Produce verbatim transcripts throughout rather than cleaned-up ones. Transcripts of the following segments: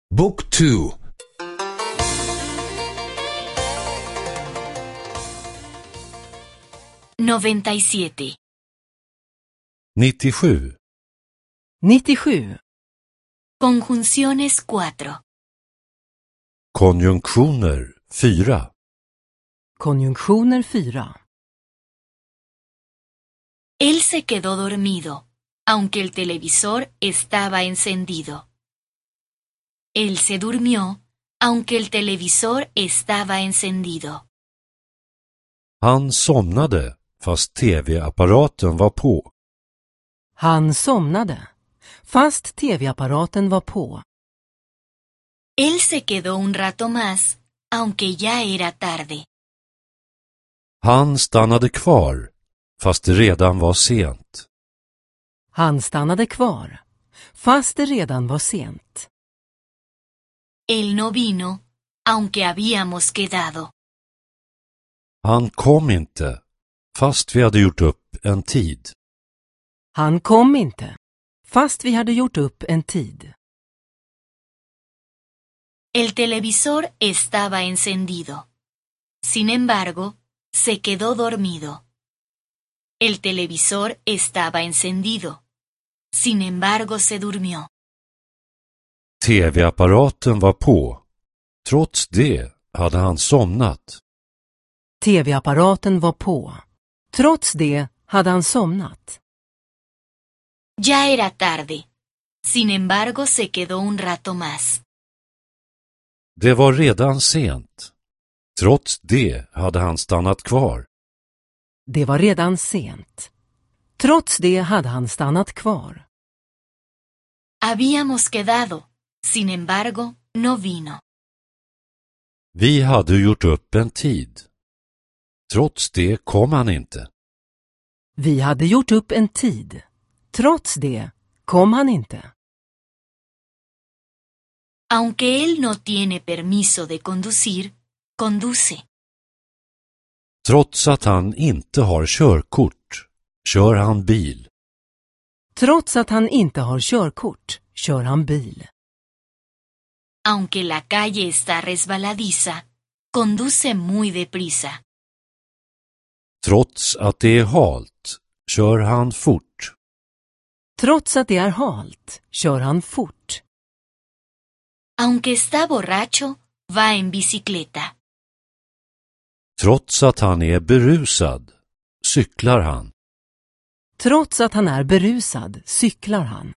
Book two. noventa y siete. nittiosju. nittiosju. Conjunciones cuatro. Konjunktioner fyra. Konjunktioner fyra. Él se quedó dormido, aunque el televisor estaba encendido. Él se durmió, aunque el televisor estaba encendido. Han somnade fast tv-apparaten var på. Han somnade, fast tv-apparaten var på. Él se quedó un rato más, aunque ya era tarde. Han stannade kvar fast det redan var sent. Han stannade kvar, fast det redan var sent. Él no vino, aunque habíamos quedado. Han kom inte fast vi hade gjort upp en tid. Han kom inte, fast vi hade gjort upp en tid. El televisor estaba encendido. Sin embargo, se quedó dormido. El televisor estaba encendido. Sin embargo, se durmió. tv-apparaten var på. Trots det hade han somnat. tv-apparaten var på. Trots det hade han somnat. Ya era tarde. Sin embargo, se quedó un rato más. Det var redan sent. Trots det hade han stannat kvar. Det var redan sent. Trots det hade han stannat kvar. Habíamos quedado. Sin embargo, no vino. Vi hade gjort upp en tid. Trots det kom han inte. Vi hade gjort upp en tid. Trots det kom han inte. Aunque él no tiene permiso de conducir, conduce. Trots att han inte har körkort kör han bil. Trots att han inte har körkort kör han bil. Aunque la calle está resbaladiza, conduce muy deprisa. Trots att det är halt kör han fort. Trots att det är halt kör han fort. Aunque está borracho, va en bicicleta. Trots att han är berusad cyklar han. Trots att han är berusad cyklar han.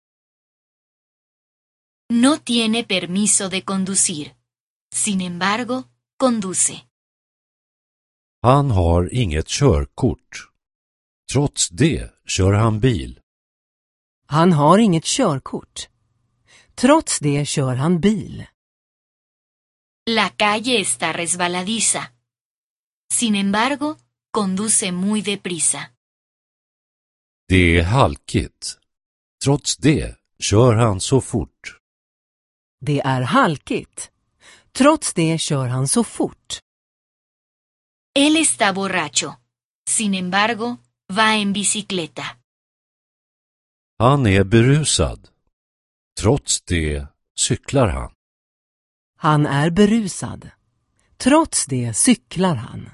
No tiene permiso de conducir. Sin embargo, conduce. Han har inget körkort. Trots det kör han bil. Han har inget körkort. Trots det kör han bil. La calle está resbaladiza. Sin embargo, conduce muy deprisa. Det är halkigt. Trots det kör han så fort. Det är halkigt. Trots det kör han så fort. Él está borracho. Sin embargo, va en bicicleta. Han är berusad. Trots det cyklar han. Han är berusad. Trots det cyklar han.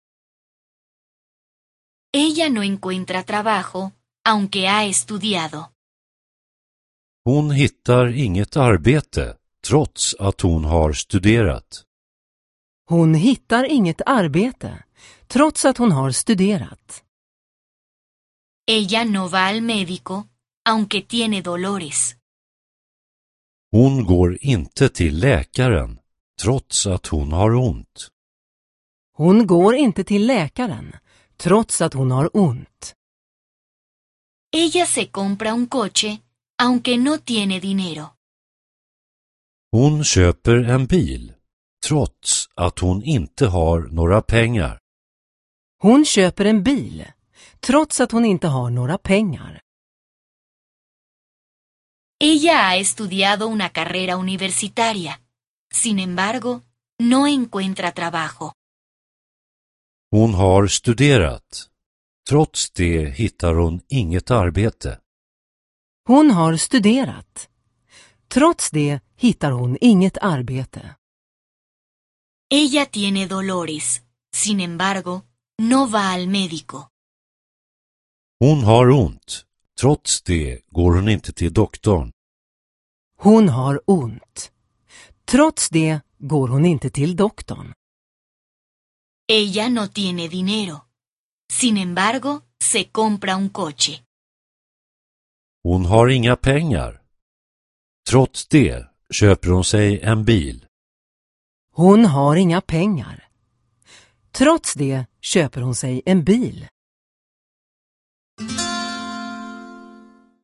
Ella no encuentra trabajo, aunque ha estudiado. Hon hittar inget arbete trots att hon har studerat. Hon hittar inget arbete, trots att hon har studerat. Ella no va al médico, aunque tiene dolores. Hon går inte till läkaren trots att hon har ont. Hon går inte till läkaren, trots att hon har ont. Ella se compra un coche, aunque no tiene dinero. Hon köper en bil trots att hon inte har några pengar. Hon köper en bil, trots att hon inte har några pengar. Ella ha estudiado una carrera universitaria. Sin embargo, no encuentra trabajo. Hon har studerat. Trots det hittar hon inget arbete. Hon har studerat. Trots det hittar hon inget arbete. Ella tiene dolores. Sin embargo, no va al médico. Hon har ont. Trots det går hon inte till doktorn. Hon har ont. Trots det går hon inte till doktorn. Ella no tiene dinero. Sin embargo, se compra un coche. Hon har inga pengar. Trots det köper hon sig en bil. Hon har inga pengar. Trots det köper hon sig en bil.